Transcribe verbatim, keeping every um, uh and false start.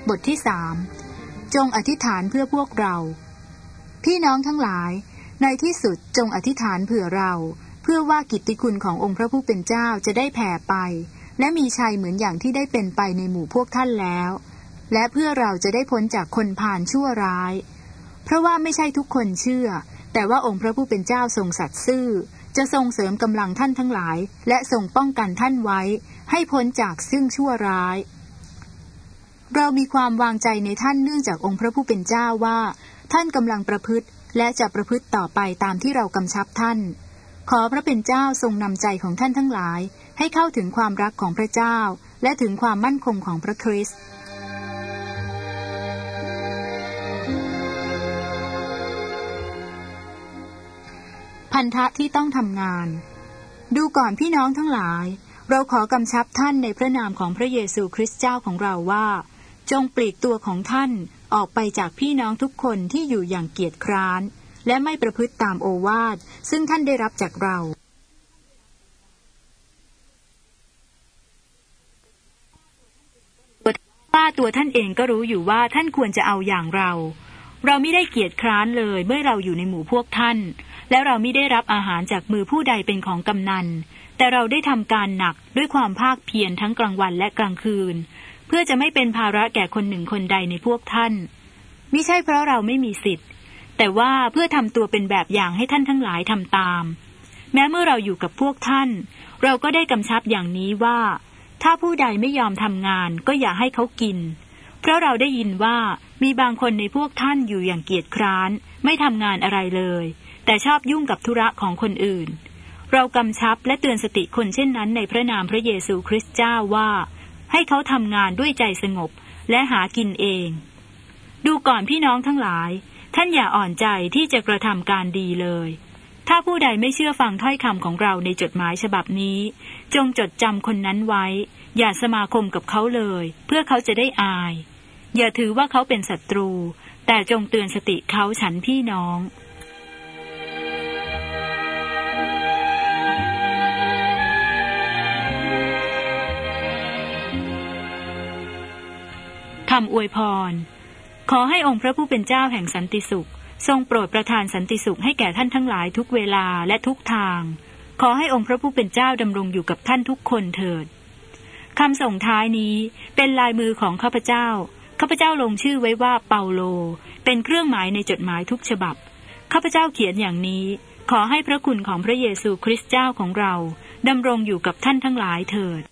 บทที่สามจงอธิษฐานเพื่อพวกเราพี่น้องทั้งหลายในที่สุดจงอธิษฐานเผื่อเราเพื่อว่ากิตติคุณขององค์พระผู้เป็นเจ้าจะได้แผ่ไปและมีชัยเหมือนอย่างที่ได้เป็นไปในหมู่พวกท่านแล้วและเพื่อเราจะได้พ้นจากคนพาลชั่วร้ายเพราะว่าไม่ใช่ทุกคนเชื่อแต่ว่าองค์พระผู้เป็นเจ้าทรงสัตย์ซื่อจะทรงเสริมกำลังท่านทั้งหลายและทรงป้องกันท่านไว้ให้พ้นจากซึ่งชั่วร้ายเรามีความวางใจในท่านเนื่องจากองค์พระผู้เป็นเจ้าว่าท่านกำลังประพฤติและจะประพฤติต่อไปตามที่เรากำชับท่านขอพระเป็นเจ้าทรงนำใจของท่านทั้งหลายให้เข้าถึงความรักของพระเจ้าและถึงความมั่นคงของพระคริสต์พันธะที่ต้องทำงานดูก่อนพี่น้องทั้งหลายเราขอกำชับท่านในพระนามของพระเยซูคริสต์เจ้าของเราว่าจงปลีกตัวของท่านออกไปจากพี่น้องทุกคนที่อยู่อย่างเกียจคร้านและไม่ประพฤติตามโอวาทซึ่งท่านได้รับจากเราว่าตัวท่านเองก็รู้อยู่ว่าท่านควรจะเอาอย่างเราเราไม่ได้เกียจคร้านเลยเมื่อเราอยู่ในหมู่พวกท่านและเราไม่ได้รับอาหารจากมือผู้ใดเป็นของกำนันแต่เราได้ทำการหนักด้วยความภาคเพียรทั้งกลางวันและกลางคืนเพื่อจะไม่เป็นภาระแก่คนหนึ่งคนใดในพวกท่านมิใช่เพราะเราไม่มีสิทธิ์แต่ว่าเพื่อทำตัวเป็นแบบอย่างให้ท่านทั้งหลายทำตามแม้เมื่อเราอยู่กับพวกท่านเราก็ได้กำชับอย่างนี้ว่าถ้าผู้ใดไม่ยอมทำงานก็อย่าให้เขากินเพราะเราได้ยินว่ามีบางคนในพวกท่านอยู่อย่างเกียจคร้านไม่ทำงานอะไรเลยแต่ชอบยุ่งกับธุระของคนอื่นเรากำชับและเตือนสติคนเช่นนั้นในพระนามพระเยซูคริสต์เจ้าว่าให้เขาทำงานด้วยใจสงบและหากินเองดูก่อนพี่น้องทั้งหลายท่านอย่าอ่อนใจที่จะกระทำการดีเลยถ้าผู้ใดไม่เชื่อฟังถ้อยคำของเราในจดหมายฉบับนี้จงจดจำคนนั้นไว้อย่าสมาคมกับเขาเลยเพื่อเขาจะได้อายอย่าถือว่าเขาเป็นศัตรูแต่จงเตือนสติเขาฉันพี่น้องคำอวยพรขอให้องค์พระผู้เป็นเจ้าแห่งสันติสุขทรงโปรดประทานสันติสุขให้แก่ท่านทั้งหลายทุกเวลาและทุกทางขอให้องค์พระผู้เป็นเจ้าดำรงอยู่กับท่านทุกคนเถิดคำส่งท้ายนี้เป็นลายมือของข้าพเจ้าข้าพเจ้าลงชื่อไว้ว่าเปาโลเป็นเครื่องหมายในจดหมายทุกฉบับข้าพเจ้าเขียนอย่างนี้ขอให้พระคุณของพระเยซูคริสต์เจ้าของเราดำรงอยู่กับท่านทั้งหลายเถิด